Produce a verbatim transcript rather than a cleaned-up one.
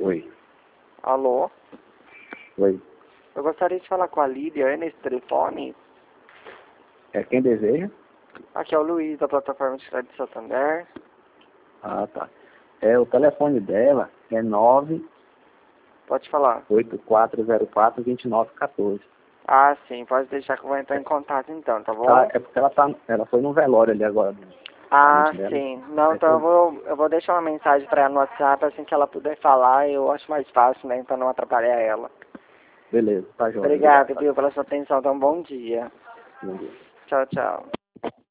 Oi. Alô? Oi. Eu gostaria de falar com a Lídia aí nesse telefone. É quem deseja? Aqui é o Luiz, da plataforma de crédito Santander. Ah, tá. É, o telefone dela é nove Pode falar. oito quatro zero quatro, dois nove um quatro. Ah, sim, pode deixar que eu vou entrar em contato então, tá bom? Ela, é porque ela, tá, ela foi no velório ali agora. Ah, dela. sim. Não, Aí então eu foi- vou, eu vou deixar uma mensagem pra ela no WhatsApp, assim que ela puder falar, eu acho mais fácil, né, pra não atrapalhar ela. Beleza, tá joia. Obrigado, Obrigado. viu, pela sua atenção, então bom dia. Bom dia. Tchau, tchau.